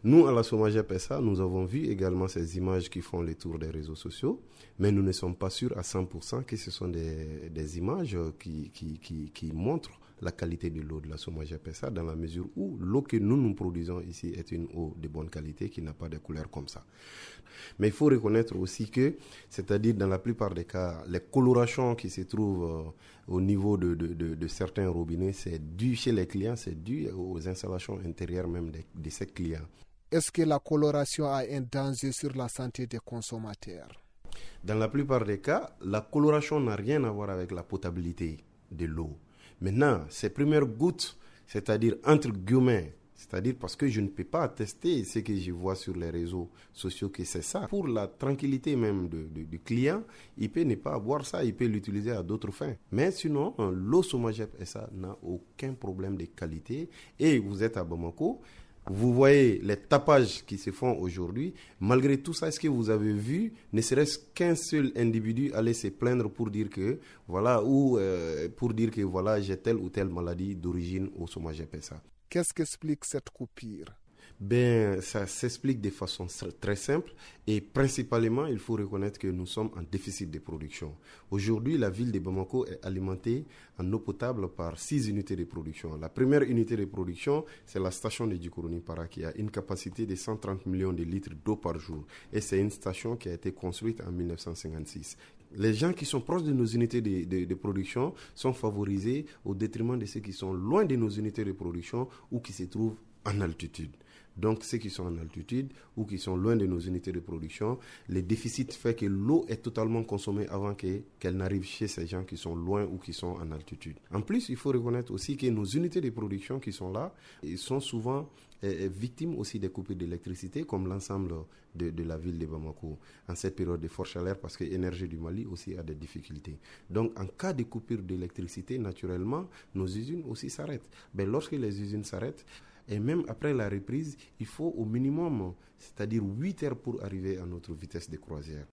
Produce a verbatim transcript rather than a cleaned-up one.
Nous, à la SOMAGEP S A, nous avons vu également ces images qui font les tours des réseaux sociaux, mais nous ne sommes pas sûrs à cent pour cent que ce sont des, des images qui, qui, qui, qui montrent la qualité de l'eau de la SOMAGEP S A, dans la mesure où l'eau que nous nous produisons ici est une eau de bonne qualité qui n'a pas de couleur comme ça. Mais il faut reconnaître aussi que, c'est-à-dire dans la plupart des cas, les colorations qui se trouvent euh, au niveau de, de, de, de certains robinets, c'est dû chez les clients, c'est dû aux installations intérieures même de, de ces clients. Est-ce que la coloration a un danger sur la santé des consommateurs? Dans la plupart des cas, la coloration n'a rien à voir avec la potabilité de l'eau. Maintenant, ces premières gouttes, c'est-à-dire entre guillemets, c'est-à-dire parce que je ne peux pas attester ce que je vois sur les réseaux sociaux que c'est ça. Pour la tranquillité même de, de, du client, il peut ne pas avoir ça, il peut l'utiliser à d'autres fins. Mais sinon, l'eau SOMAGEP S A n'a aucun problème de qualité. Et vous êtes à Bamako, vous voyez les tapages qui se font aujourd'hui. Malgré tout ça, est-ce que vous avez vu, ne serait-ce qu'un seul individu aller se plaindre pour dire que voilà, ou euh, pour dire que voilà, j'ai telle ou telle maladie d'origine au SOMAGEP S A? Qu'est-ce qu'explique cette coupure? Ben, ça s'explique de façon très simple et principalement, il faut reconnaître que nous sommes en déficit de production. Aujourd'hui, la ville de Bamako est alimentée en eau potable par six unités de production. La première unité de production, c'est la station de Djikorouni-Para qui a une capacité de cent trente millions de litres d'eau par jour. Et c'est une station qui a été construite en mille neuf cent cinquante-six. Les gens qui sont proches de nos unités de, de, de production sont favorisés au détriment de ceux qui sont loin de nos unités de production ou qui se trouvent en altitude. Donc ceux qui sont en altitude ou qui sont loin de nos unités de production, le déficit fait que l'eau est totalement consommée avant que, qu'elle n'arrive chez ces gens qui sont loin ou qui sont en altitude. En plus, il faut reconnaître aussi que nos unités de production qui sont là, ils sont souvent euh, victimes aussi des coupures d'électricité, comme l'ensemble de, de la ville de Bamako, en cette période de forte chaleur, parce que l'énergie du Mali aussi a des difficultés. Donc en cas de coupure d'électricité, naturellement, nos usines aussi s'arrêtent. Mais lorsque les usines s'arrêtent, et même après la reprise, il faut au minimum, c'est-à-dire huit heures pour arriver à notre vitesse de croisière.